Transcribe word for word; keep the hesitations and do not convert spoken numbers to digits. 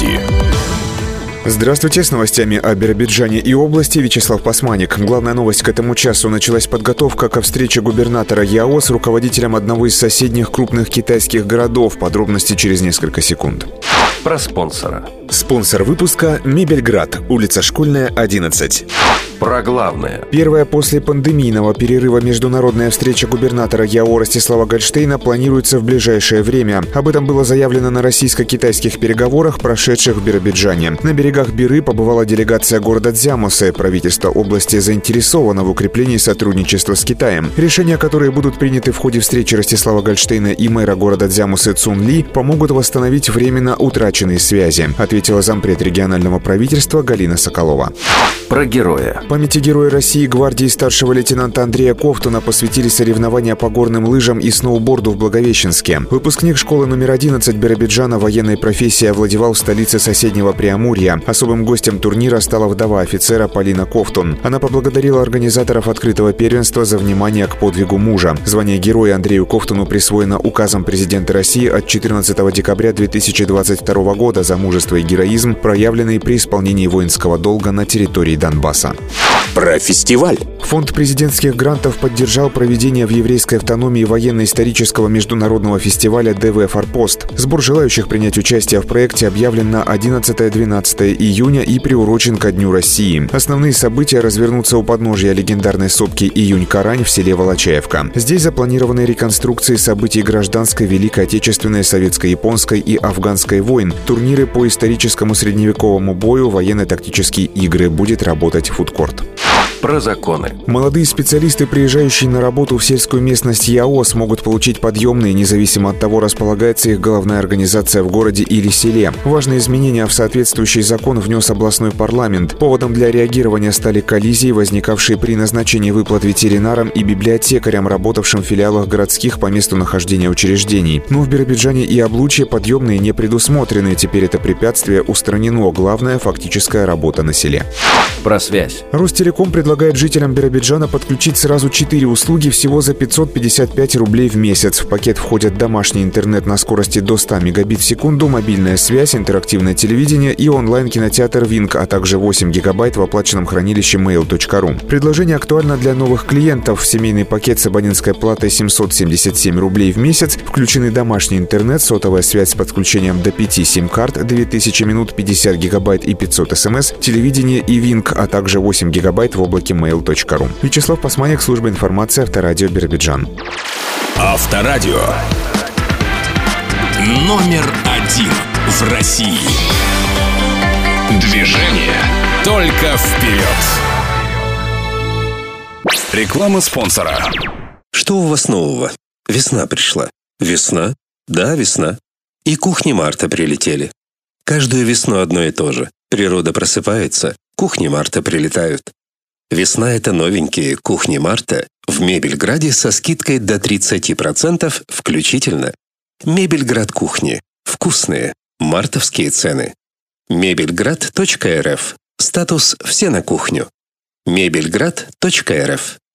новости. Здравствуйте, с новостями о Биробиджане и области Вячеслав Пасманик. Главная новость к этому часу. Началась подготовка ко встрече губернатора ЯО с руководителем одного из соседних крупных китайских городов. Подробности через несколько секунд. Про спонсора. Спонсор выпуска – Мебельград, улица Школьная, одиннадцать. Про главное. Первая после пандемийного перерыва международная встреча губернатора ЯО Ростислава Гольштейна планируется в ближайшее время. Об этом было заявлено на российско-китайских переговорах, прошедших в Биробиджане. На берегах Биры побывала делегация города Дзямусы. Правительство области заинтересовано в укреплении сотрудничества с Китаем. Решения, которые будут приняты в ходе встречи Ростислава Гольштейна и мэра города Дзямусы Цун Ли, помогут восстановить временно утраченные связи, ответила зампред регионального правительства Галина Соколова. Про героя. Памяти Героя России гвардии старшего лейтенанта Андрея Ковтуна посвятили соревнования по горным лыжам и сноуборду в Благовещенске. Выпускник школы номер одиннадцать Биробиджана военной профессией овладевал в столице соседнего Преамурья. Особым гостем турнира стала вдова офицера Полина Ковтун. Она поблагодарила организаторов открытого первенства за внимание к подвигу мужа. Звание Героя Андрею Ковтуну присвоено указом президента России от четырнадцатого декабря две тысячи двадцать второго года за мужество и героизм, проявленный при исполнении воинского долга на территории Донбасса. Про фестиваль. Фонд президентских грантов поддержал проведение в еврейской автономии военно-исторического международного фестиваля ДВ «Форпост». Сбор желающих принять участие в проекте объявлен на одиннадцатое-двенадцатое июня и приурочен ко Дню России. Основные события развернутся у подножья легендарной сопки Июнь-Карань в селе Волочаевка. Здесь запланированы реконструкции событий гражданской, Великой Отечественной, Советско-японской и Афганской войн, турниры по историческому средневековому бою, военно-тактические игры. Будет работать фудкорт. Про законы. Молодые специалисты, приезжающие на работу в сельскую местность ЯО, смогут получить подъемные, независимо от того, располагается их головная организация в городе или селе. Важные изменения в соответствующий закон внес областной парламент. Поводом для реагирования стали коллизии, возникавшие при назначении выплат ветеринарам и библиотекарям, работавшим в филиалах городских по месту нахождения учреждений. Но в Биробиджане и Облучье подъемные не предусмотрены. Теперь это препятствие устранено. Главное – фактическая работа на селе. Про связь. Ростелеком предлагает жителям Биробиджана подключить сразу четыре услуги всего за пятьсот пятьдесят пять рублей в месяц. В пакет входят домашний интернет на скорости до ста мегабит в секунду, мобильная связь, интерактивное телевидение и онлайн-кинотеатр Винк, а также восемь гигабайт в оплаченном хранилище мейл точка ру. Предложение актуально для новых клиентов. В семейный пакет с абонентской платой семьсот семьдесят семь рублей в месяц включены домашний интернет, сотовая связь с подключением до пяти сим-карт, две тысячи минут, пятьдесят гигабайт и пятьсот смс, телевидение и Винк, а также восемь гигабайт в облаке мейл точка ру. Вячеслав Пасманик, служба информации, Авторадио Биробиджан. Авторадио. Номер один в России. Движение только вперед. Реклама спонсора. Что у вас нового? Весна пришла. Весна? Да, весна. И кухни марта прилетели. Каждую весну одно и то же. Природа просыпается, кухни марта прилетают. Весна – это новенькие кухни марта в Мебельграде со скидкой до тридцати процентов включительно. Мебельград кухни. Вкусные. Мартовские цены. мебельград точка эр эф. Статус «Все на кухню». мебельград точка эр эф.